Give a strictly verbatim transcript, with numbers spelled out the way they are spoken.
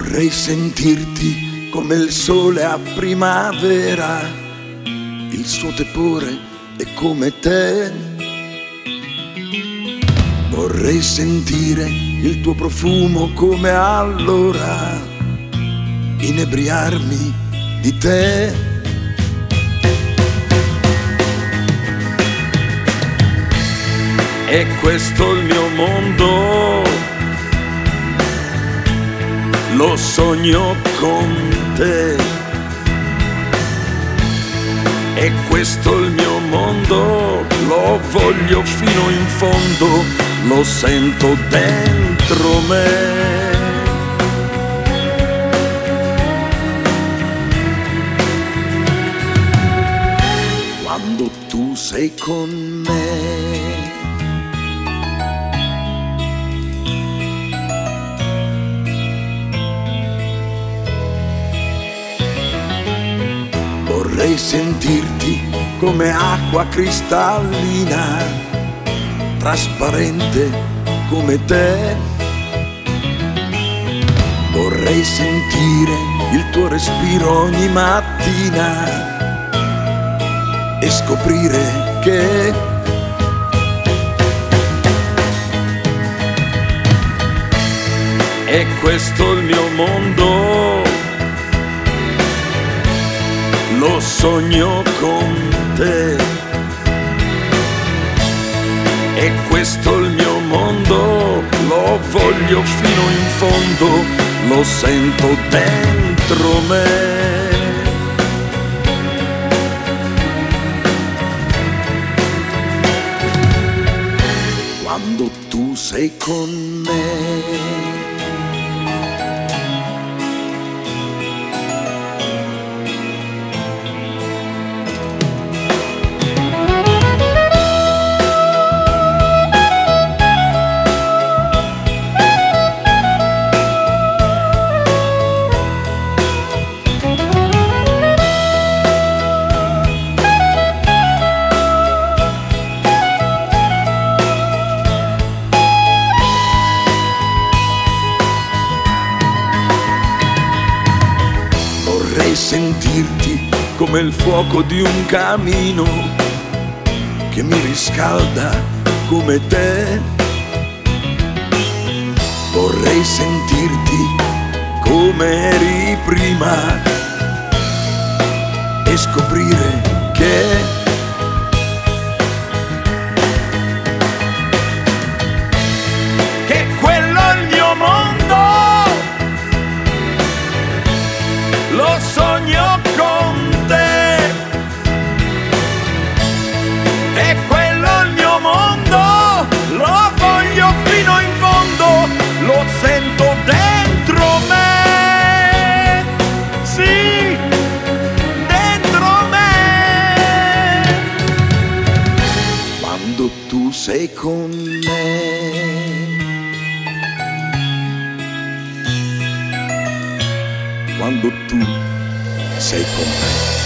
Vorrei sentirti come il sole a primavera, il suo tepore è come te. Vorrei sentire il tuo profumo come allora, inebriarmi di te. È questo il mio mondo, lo sogno con te. È questo il mio mondo, lo voglio fino in fondo, lo sento dentro me. Quando tu sei con me, vorrei sentirti come acqua cristallina, trasparente come te. Vorrei sentire il tuo respiro ogni mattina e scoprire che è questo il mio mondo, lo sogno con te. È questo il mio mondo, lo voglio fino in fondo, lo sento dentro me. Quando tu sei con me, vorrei sentirti come il fuoco di un camino che mi riscalda come te. Vorrei sentirti come eri prima e scoprire che che quello è il mio mondo, lo sogno con te. È quello il mio mondo, lo voglio fino in fondo, lo sento dentro me. Sì, dentro me. Quando tu sei con me, quando tu sei con me.